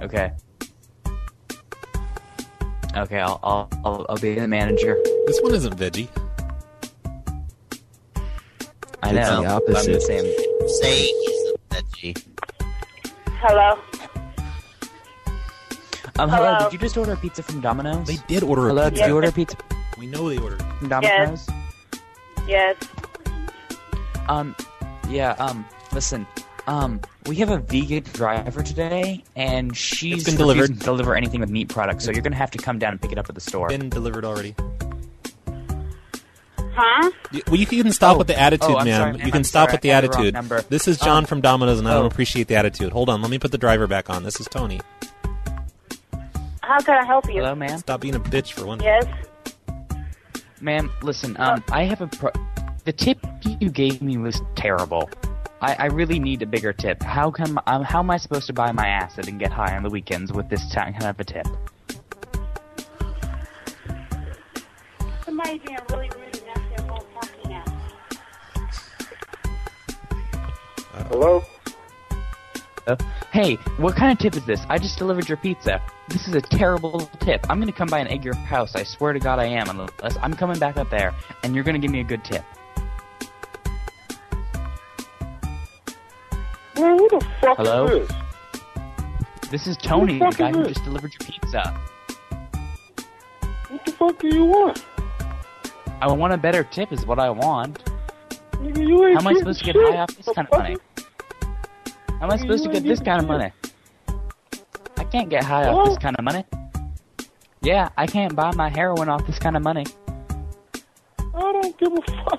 Okay. Okay, I'll be the manager. This one isn't veggie. I know. It's the opposite. I'm the same. Say he's a veggie. Hello? Hello. Hello? Did you just order pizza from Domino's? They did order Hello, a did pizza. you order pizza We know they ordered. from Domino's? Yes. Listen, we have a vegan driver today, and she's It's been delivered. refusing to deliver anything with meat products, so you're gonna have to come down and pick it up at the store. Been delivered already. Huh? Well, you can stop with the attitude, I'm ma'am. sorry, ma'am. You can I'm stop sorry, with the I had the wrong attitude. number. This is John from Domino's, and I don't oh. appreciate the attitude. Hold on, let me put the driver back on. This is Tony. How can I help you? Hello, ma'am? Stop being a bitch for one. Yes? Ma'am, listen, I have the tip you gave me was terrible. I really need a bigger tip. How am I supposed to buy my acid and get high on the weekends with this kind of a tip? Somebody's being really rude and that's their whole talking at. Hello? Hey, what kind of tip is this? I just delivered your pizza. This is a terrible tip. I'm gonna come by and egg your house. I swear to God I am. Unless I'm coming back up there, and you're gonna give me a good tip. Man, who the fuck Hello? is this? This is Tony, Who the the fuck guy is who this? just delivered your pizza. What the fuck do you want? I want a better tip is what I want. Nigga, you ain't How am I getting supposed to get shit, high off this kind of money? How am I supposed to you get ain't this getting kind of money? I can't get high off this kind of money. Yeah, I can't buy my heroin off this kind of money. I don't give a fuck.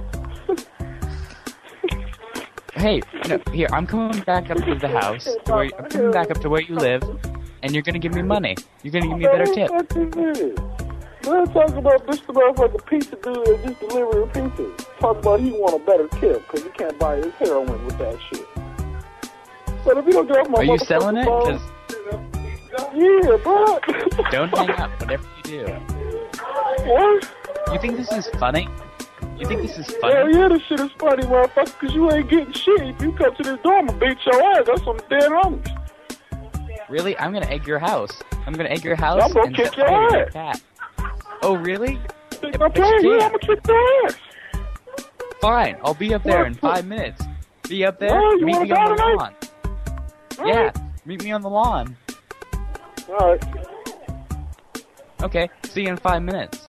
Hey, no, here, I'm coming back up to the house. I'm coming back up to where you live, and you're gonna give me money. You're gonna give me a better tip. Let's talk about this motherfucking pizza dude that just delivered pizza. Talk about he want a better tip because he can't buy his heroin with that shit. But if you don't get off my Are you selling it? phone, 'Cause yeah, bro. don't hang up, whatever you do. What? You think this is funny? You think this is Hell funny? yeah, this shit is funny, motherfucker, because you ain't getting shit. If you come to this door, I'm going to beat your ass. That's on the dead homies. Really? I'm gonna egg your house. I'm gonna egg your house I'm gonna and kick set your fire to your ass. cat. Oh, really? Think But I'm playing? you Yeah, can't. I'm going to kick your ass. Fine, I'll be up there in 5 minutes. Be up there, Oh, you meet wanna me on go the tonight? lawn. All Yeah, right. meet me on the lawn. All right. Okay, see you in 5 minutes.